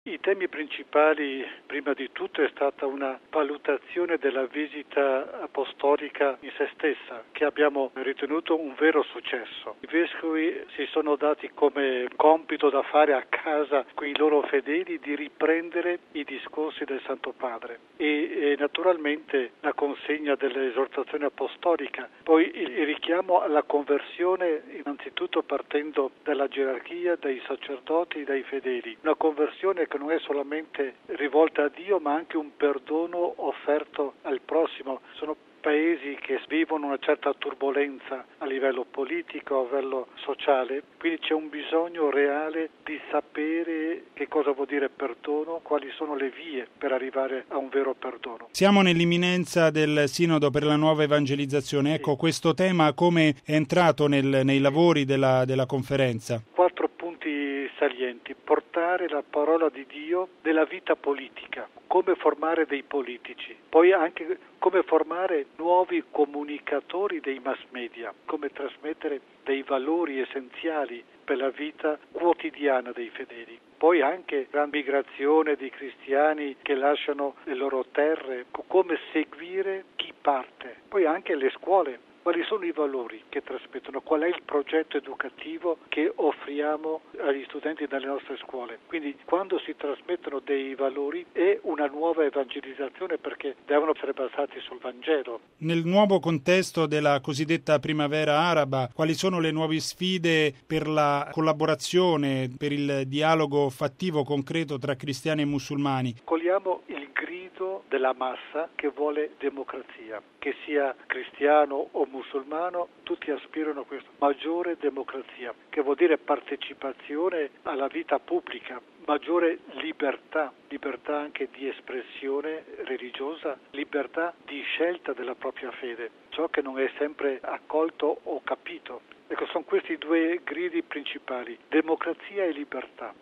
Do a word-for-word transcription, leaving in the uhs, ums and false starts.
I temi principali, prima di tutto, è stata una valutazione della visita apostolica in se stessa, che abbiamo ritenuto un vero successo. I vescovi si sono dati come compito da fare a casa con i loro fedeli di riprendere i discorsi del Santo Padre e, e naturalmente la consegna dell'esortazione apostolica, poi il, il richiamo alla conversione innanzitutto partendo dalla gerarchia, dai sacerdoti, dai fedeli, una conversione che non è solamente rivolta a Dio ma anche un perdono offerto al prossimo. Sono paesi che vivono una certa turbolenza a livello politico, a livello sociale, quindi c'è un bisogno reale di sapere che cosa vuol dire perdono, quali sono le vie per arrivare a un vero perdono. Siamo nell'imminenza del Sinodo per la nuova evangelizzazione. Ecco, sì. Questo tema come è entrato nel, nei lavori della, della conferenza? Quattro punti salienti: portare la parola di Dio nella vita politica, come formare dei politici, poi anche come formare nuovi comunicatori dei mass media, come trasmettere dei valori essenziali per la vita quotidiana dei fedeli. Poi anche la migrazione dei cristiani che lasciano le loro terre, come seguire chi parte. Poi anche le scuole. Quali sono i valori che trasmettono? Qual è il progetto educativo che offriamo agli studenti dalle nostre scuole? Quindi quando si trasmettono dei valori è una nuova evangelizzazione perché devono essere basati sul Vangelo. Nel nuovo contesto della cosiddetta primavera araba, quali sono le nuove sfide per la collaborazione, per il dialogo fattivo concreto tra cristiani e musulmani? Cogliamo il grido della massa che vuole democrazia, che sia cristiano o musulmano, tutti aspirano a questo, maggiore democrazia, che vuol dire partecipazione alla vita pubblica, maggiore libertà, libertà anche di espressione religiosa, libertà di scelta della propria fede, ciò che non è sempre accolto o capito. Ecco, sono questi due gridi principali, democrazia e libertà.